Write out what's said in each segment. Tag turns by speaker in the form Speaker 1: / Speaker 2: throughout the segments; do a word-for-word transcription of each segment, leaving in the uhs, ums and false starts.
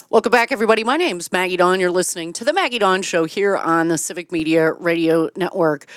Speaker 1: Welcome back, everybody. My name's Maggie Dawn. You're listening to The Maggie Dawn Show here on the Civic Media Radio Network.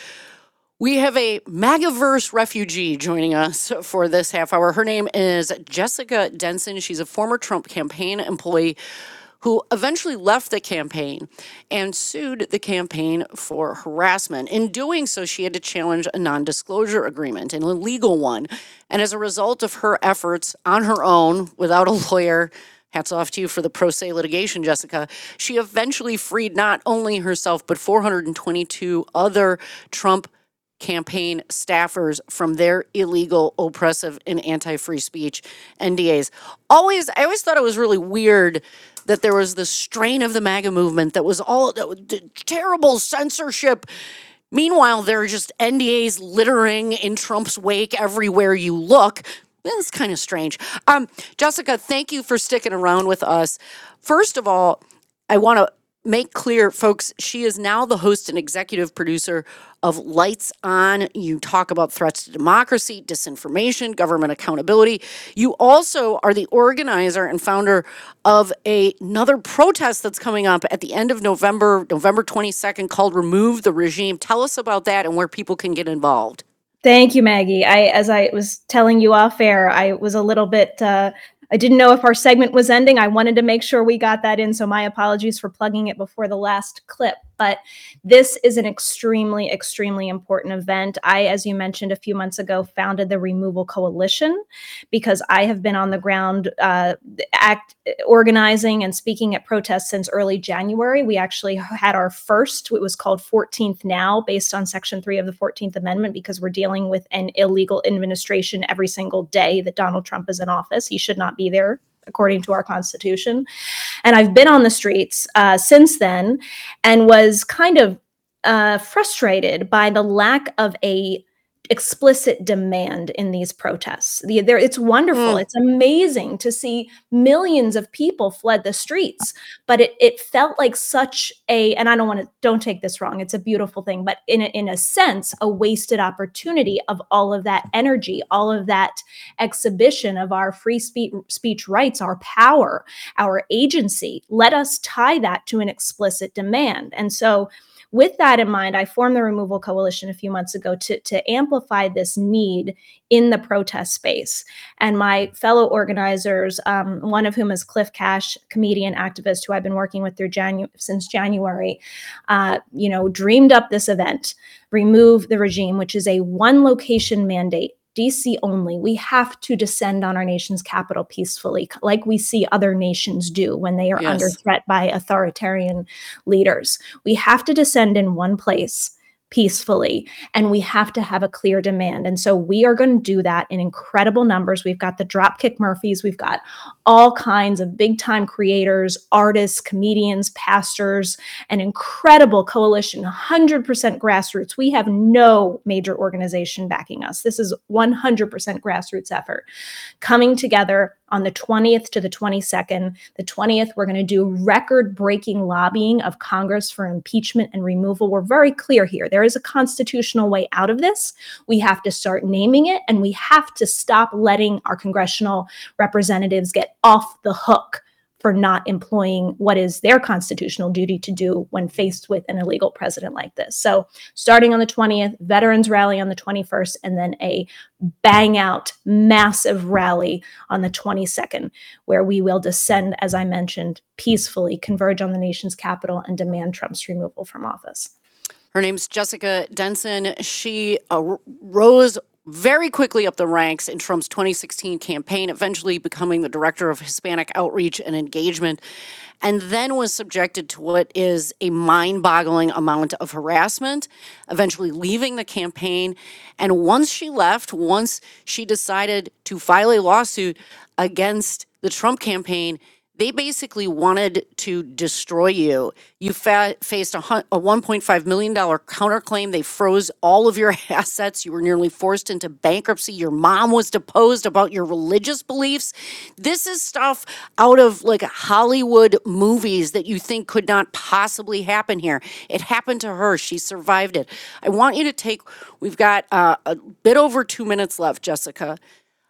Speaker 1: We have a MAGAverse refugee joining us for this half hour. Her name is Jessica Denson. She's a former Trump campaign employee who eventually left the campaign and sued the campaign for harassment. In doing so, she had to challenge a non-disclosure agreement, an illegal one. And as a result of her efforts on her own, without a lawyer, hats off to you for the pro se litigation, Jessica, she eventually freed not only herself, but four hundred twenty-two other Trump campaign staffers from their illegal, oppressive, and anti-free speech N D As. Always, I always thought it was really weird that there was this strain of the MAGA movement that was all that was terrible censorship. Meanwhile, there are just N D As littering in Trump's wake everywhere you look. It's kind of strange. Um, Jessica, thank you for sticking around with us. First of all, I want to make clear, folks, she is now the host and executive producer of Lights On. You talk about threats to democracy, disinformation, government accountability. You also are the organizer and founder of a, another protest that's coming up at the end of November, November twenty-second, called Remove the Regime. Tell us about that and where people can get involved.
Speaker 2: Thank you, Maggie. I, as I was telling you off air, I was a little bit, uh, I didn't know if our segment was ending. I wanted to make sure we got that in, so my apologies for plugging it before the last clip. But this is an extremely, extremely important event. I, as you mentioned a few months ago, founded the Removal Coalition because I have been on the ground uh, act, organizing and speaking at protests since early January. We actually had our first, it was called fourteenth Now, based on Section three of the fourteenth Amendment, because we're dealing with an illegal administration every single day that Donald Trump is in office. He should not be there, according to our Constitution. And I've been on the streets uh, since then and was kind of uh, frustrated by the lack of a explicit demand in these protests. The, there, it's wonderful. Mm. It's amazing to see millions of people fled the streets, but it, it felt like such a, and I don't want to, don't take this wrong, it's a beautiful thing, but in a, in a sense, a wasted opportunity of all of that energy, all of that exhibition of our free speech, speech rights, our power, our agency. Let us tie that to an explicit demand. And so with that in mind, I formed the Removal Coalition a few months ago to, to amplify this need in the protest space. And my fellow organizers, um, one of whom is Cliff Cash, comedian activist who I've been working with through Janu- since January, uh, you know, dreamed up this event, Remove the Regime, which is a one location mandate, D C only. We have to descend on our nation's capital peacefully, like we see other nations do when they are yes. under threat by authoritarian leaders. We have to descend in one place peacefully, and we have to have a clear demand. And so we are going to do that in incredible numbers. We've got the Dropkick Murphys. We've got all kinds of big time creators, artists, comedians, pastors, an incredible coalition, one hundred percent grassroots. We have no major organization backing us. This is one hundred percent grassroots effort coming together on the twentieth to the twenty-second. The twentieth, we're going to do record-breaking lobbying of Congress for impeachment and removal. We're very clear here. There is a constitutional way out of this. We have to start naming it, and we have to stop letting our congressional representatives get off the hook for not employing what is their constitutional duty to do when faced with an illegal president like this. So starting on the twentieth, veterans rally on the twenty-first, and then a bang out massive rally on the twenty-second, where we will descend, as I mentioned, peacefully, converge on the nation's capital, and demand Trump's removal from office.
Speaker 1: Her name's Jessica Denson. She uh, rose very quickly up the ranks in Trump's twenty sixteen campaign, eventually becoming the director of Hispanic outreach and engagement, and then was subjected to what is a mind-boggling amount of harassment, eventually leaving the campaign. And once she left, once she decided to file a lawsuit against the Trump campaign, they basically wanted to destroy you. You fa- faced a, hun- a one point five million dollars counterclaim. They froze all of your assets. You were nearly forced into bankruptcy. Your mom was deposed about your religious beliefs. This is stuff out of like Hollywood movies that you think could not possibly happen here. It happened to her. She survived it. I want you to take, we've got uh, a bit over two minutes left, Jessica.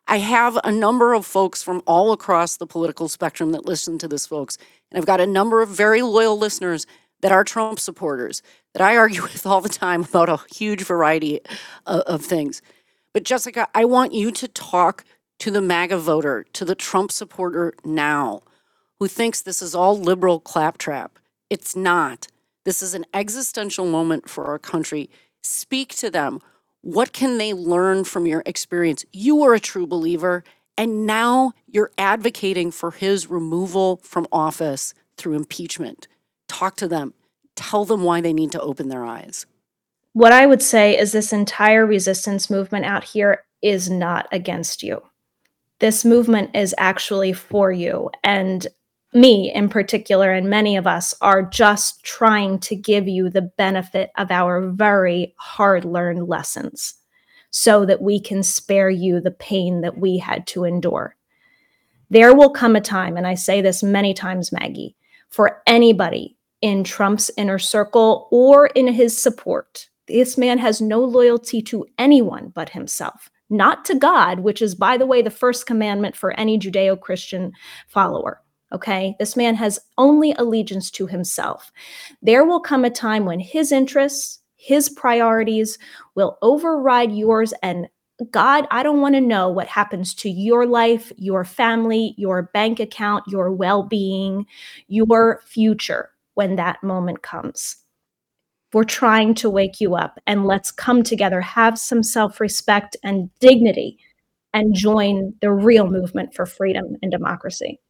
Speaker 1: I have a number of folks from all across the political spectrum that listen to this, folks. And I've got a number of very loyal listeners that are Trump supporters that I argue with all the time about a huge variety of, of things. But Jessica, I want you to talk to the MAGA voter, to the Trump supporter now, who thinks this is all liberal claptrap. It's not. This is an existential moment for our country. Speak to them. What can they learn from your experience? You are a true believer, and now you're advocating for his removal from office through impeachment. Talk to them. Tell them why they need to open their eyes.
Speaker 2: What I would say is this entire resistance movement out here is not against you. This movement is actually for you. And me in particular, and many of us, are just trying to give you the benefit of our very hard-learned lessons so that we can spare you the pain that we had to endure. There will come a time, and I say this many times, Maggie, for anybody in Trump's inner circle or in his support. This man has no loyalty to anyone but himself, not to God, which is, by the way, the first commandment for any Judeo-Christian follower. Okay, this man has only allegiance to himself. There will come a time when his interests, his priorities will override yours. And God, I don't want to know what happens to your life, your family, your bank account, your well-being, your future when that moment comes. We're trying to wake you up, and let's come together, have some self-respect and dignity, and join the real movement for freedom and democracy.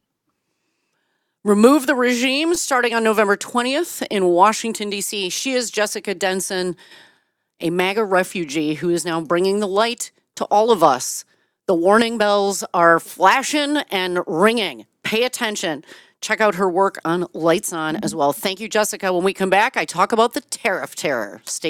Speaker 1: Remove the regime starting on November twentieth in Washington, D C. She is Jessica Denson, a MAGA refugee who is now bringing the light to all of us. The warning bells are flashing and ringing. Pay attention. Check out her work on Lights On as well. Thank you, Jessica. When we come back, I talk about the tariff terror. Stay